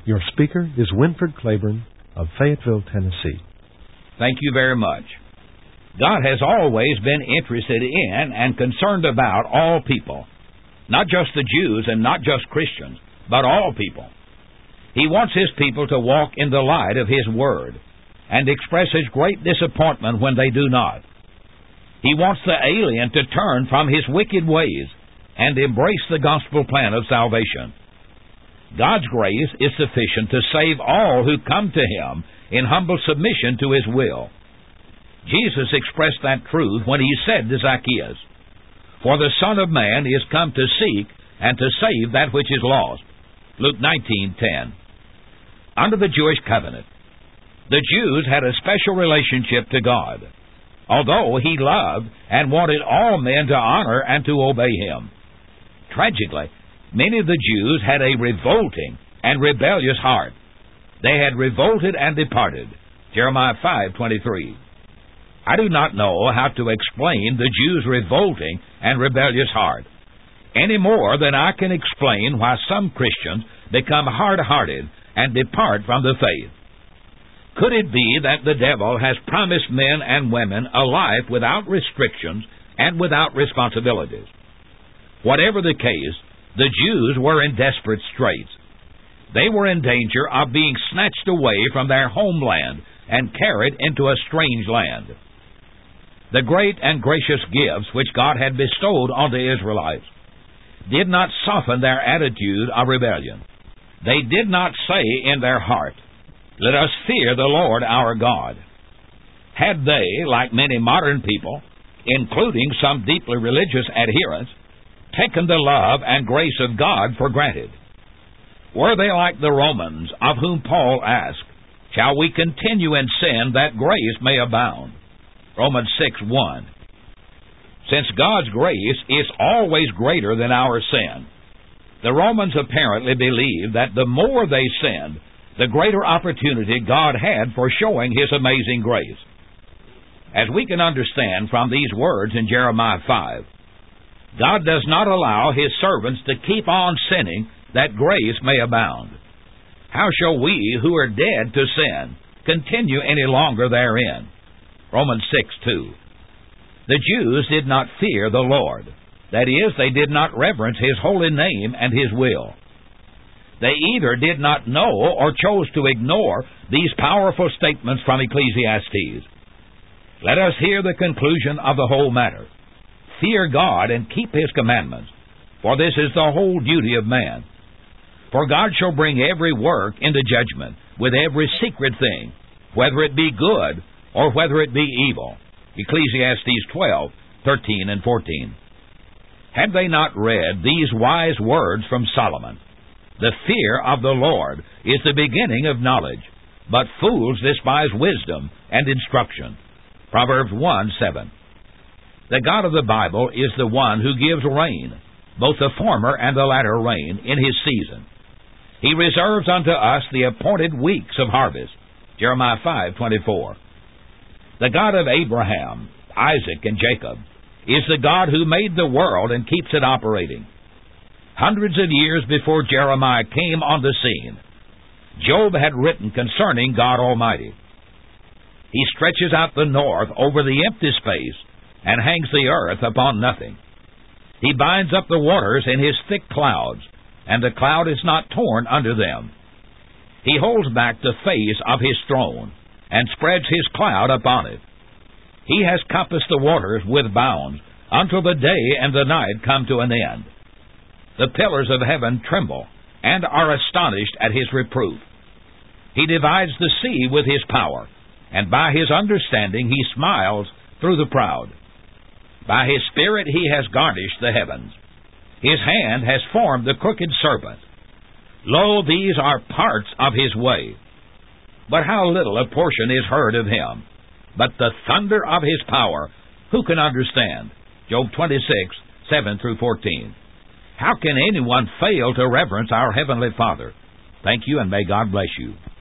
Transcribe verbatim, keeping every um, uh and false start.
Your speaker is Winford Claiborne of Fayetteville, Tennessee. Thank you very much. God has always been interested in and concerned about all people, not just the Jews and not just Christians, but all people. He wants His people to walk in the light of His Word and expresses great disappointment when they do not. He wants the alien to turn from his wicked ways and embrace the gospel plan of salvation. God's grace is sufficient to save all who come to Him in humble submission to His will. Jesus expressed that truth when He said to Zacchaeus, "For the Son of Man is come to seek and to save that which is lost." Luke nineteen ten. Under the Jewish covenant, the Jews had a special relationship to God, although He loved and wanted all men to honor and to obey Him. Tragically, many of the Jews had a revolting and rebellious heart. They had revolted and departed. Jeremiah five twenty-three. I do not know how to explain the Jews' revolting and rebellious heart, any more than I can explain why some Christians become hard-hearted and depart from the faith. Could it be that the devil has promised men and women a life without restrictions and without responsibilities? Whatever the case, the Jews were in desperate straits. They were in danger of being snatched away from their homeland and carried into a strange land. The great and gracious gifts which God had bestowed on the Israelites did not soften their attitude of rebellion. They did not say in their heart, "Let us fear the Lord our God." Had they, like many modern people, including some deeply religious adherents, taken the love and grace of God for granted? Were they like the Romans, of whom Paul asked, "Shall we continue in sin that grace may abound?" Romans six one. Since God's grace is always greater than our sin, the Romans apparently believed that the more they sinned, the greater opportunity God had for showing His amazing grace. As we can understand from these words in Jeremiah five, God does not allow His servants to keep on sinning that grace may abound. How shall we, who are dead to sin, continue any longer therein? Romans six two. The Jews did not fear the Lord. That is, they did not reverence His holy name and His will. They either did not know or chose to ignore these powerful statements from Ecclesiastes. Let us hear the conclusion of the whole matter. Fear God and keep His commandments, for this is the whole duty of man. For God shall bring every work into judgment with every secret thing, whether it be good or whether it be evil. Ecclesiastes twelve thirteen and fourteen. Had they not read these wise words from Solomon? The fear of the Lord is the beginning of knowledge, but fools despise wisdom and instruction. Proverbs one seven. The God of the Bible is the one who gives rain, both the former and the latter rain, in His season. He reserves unto us the appointed weeks of harvest. Jeremiah five twenty-four. The God of Abraham, Isaac, and Jacob is the God who made the world and keeps it operating. Hundreds of years before Jeremiah came on the scene, Job had written concerning God Almighty. He stretches out the north over the empty space and hangs the earth upon nothing. He binds up the waters in His thick clouds, and the cloud is not torn under them. He holds back the face of His throne and spreads His cloud upon it. He has compassed the waters with bounds until the day and the night come to an end. The pillars of heaven tremble and are astonished at His reproof. He divides the sea with His power, and by His understanding He smiles through the proud. By His Spirit He has garnished the heavens. His hand has formed the crooked serpent. Lo, these are parts of His way. But how little a portion is heard of Him. But the thunder of His power, who can understand? Job twenty-six seven through fourteen. How can anyone fail to reverence our Heavenly Father? Thank you, and may God bless you.